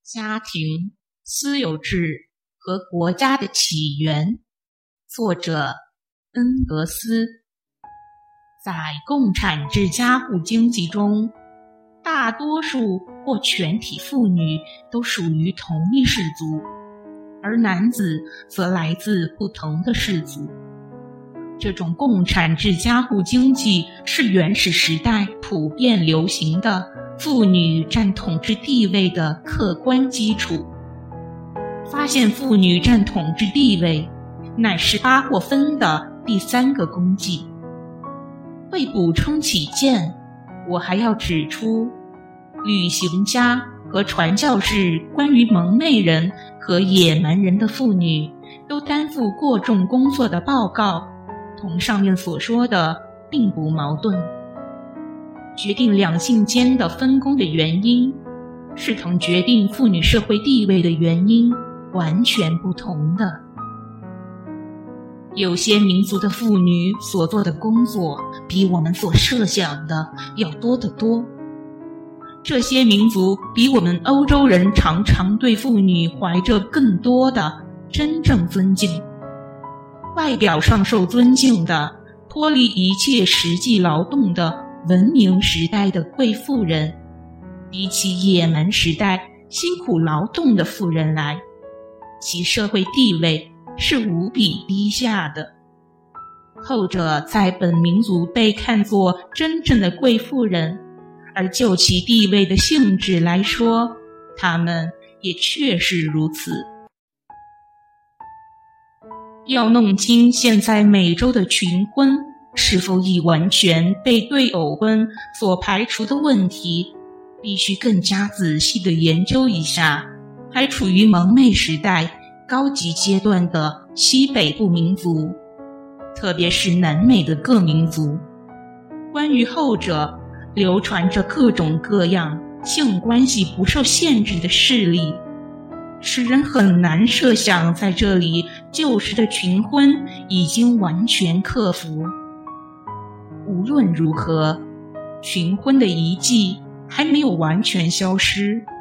家庭、私有制和国家的起源，作者恩格斯。在共产制家户经济中，大多数或全体妇女都属于同一氏族，而男子则来自不同的氏族。这种共产制家户经济是原始时代普遍流行的妇女占统治地位的客观基础。发现妇女占统治地位，乃是巴霍芬的第三个功绩。为补充起见，我还要指出，旅行家和传教士关于蒙昧人和野蛮人的妇女都担负过重工作的报告，同上面所说的并不矛盾。决定两性间的分工的原因，是同决定妇女社会地位的原因完全不同的。有些民族的妇女所做的工作比我们所设想的要多得多。这些民族比我们欧洲人常常对妇女怀着更多的真正尊敬。外表上受尊敬的、脱离一切实际劳动的文明时代的贵妇人，比起野蛮时代辛苦劳动的妇人来，其社会地位是无比低下的。后者在本民族被看作真正的贵妇人，而就其地位的性质来说，他们也确实如此。要弄清现在美洲的群婚是否已完全被对偶婚所排除的问题，必须更加仔细地研究一下还处于蒙昧时代高级阶段的西北部民族，特别是南美的各民族。关于后者，流传着各种各样性关系不受限制的事例，使人很难设想在这里旧时的群婚已经完全克服。无论如何，群婚的遗迹还没有完全消失。